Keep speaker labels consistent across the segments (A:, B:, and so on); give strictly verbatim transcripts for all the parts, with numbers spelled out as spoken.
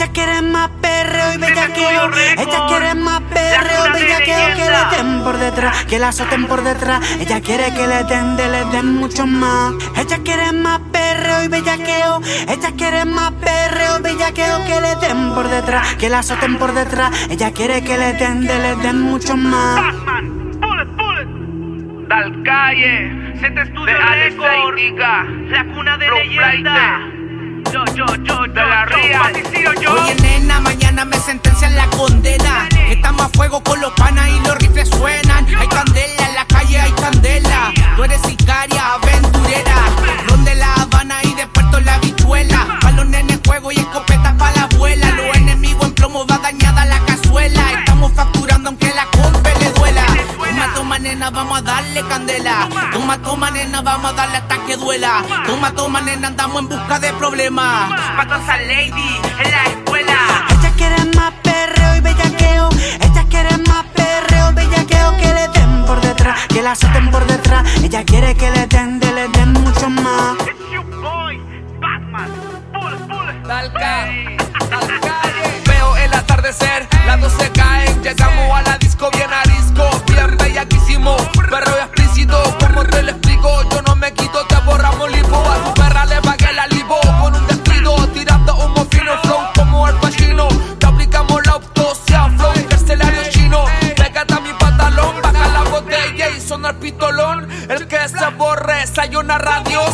A: Ella quiere más perreo y bellaqueo. Ella quiere más perreo y bellaqueo. Que le den por detrás, que la azoten por detrás. Ella quiere que le den, de le den mucho más. Ella quiere más perreo y bellaqueo. Ella quiere más perreo y bellaqueo. Que le den por detrás, que la azoten por detrás. Ella quiere que le den, de le den mucho más.
B: Batman, bullet, bullet. Dal Calle, Z Studio Record, la cuna de leyenda. Yo, yo, yo, yo, de la Real. Yo.
C: Oye nena, mañana me sentencian la condena. Estamos a fuego con los panas y los rifles suenan. Hay candela en la calle, hay candela. Tú eres sicaria, aventurera. Donde La Habana y de Puerto La Bichuela. Pa' los nenes juego y escopeta pa' la abuela. Los enemigos en plomo va dañada la cazuela. Estamos facturando aunque la compa le duela. Toma, toma nena, vamos a darle candela. Toma, toma nena, vamos a darle hasta que duela. Toma, toma nena, andamos en busca de problemas. Pa' todas esas lady en la escuela.
A: Ella quiere más perreo y bellaqueo. Ella quiere más perreo y bellaqueo. Que le den por detrás, que la azoten por detrás. Ella quiere que le den, de le den mucho más.
B: It's your boy, Batman. Bullet, bullet.
D: Dal Calle, Dal Calle. Veo el atardecer, las doce caen. Llegamos a la disco bien arisco. Bien bellaquísimo, perreo explícito. Como te lo explico, yo no me quito, te borramos lipo. A tu perra le pagué la lipo con un despido. Tirando humo fino, flow como el pachino. Te aplicamos la autopsia, flow carcelario chino. Pégate a mi pantalón, baja la botella y suena el pitolón. El que se borre, sayonara adiós.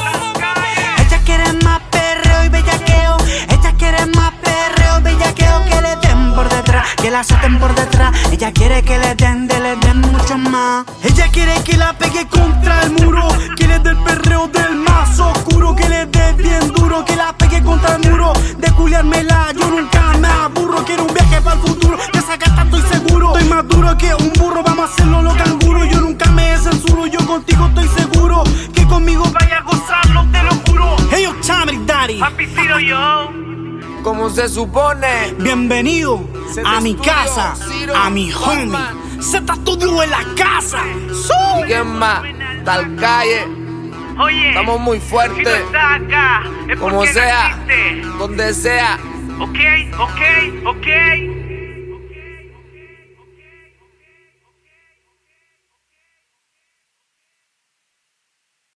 A: Ella quiere más perreo y bellaqueo. Ella quiere más perreo y bellaqueo. Que le den por detrás, que la azoten por detrás. Ella quiere que le den, de le den mucho más. Ella quiere que la pegue contra el muro. Que le dé el perreo del más oscuro. Que le dé bien duro, que la pegue contra el muro. De culiármela, yo nunca me aburro. Quiero un viaje para el futuro, que esa gata estoy seguro. Estoy más duro que un burro, vamos a hacerlo los canguros. Yo nunca me censuro, yo contigo estoy seguro. Que conmigo vaya a gozarlo, te lo juro. Hey yo, Chamry Daddy,
B: Papi Ciro, yo.
D: Como se supone.
A: bienvenido
D: Z
A: a mi
D: Studio,
A: casa,
D: Ciro,
A: a mi homie.
D: Batman.
A: Z Studio en la casa.
D: ¿Y quién más? Dal Calle.
B: Oye,
D: Estamos muy
B: si no
D: fuertes.
B: estás acá, es
D: Como
B: porque no
D: sea,
B: existe.
D: donde sea.
B: Ok, ok, ok.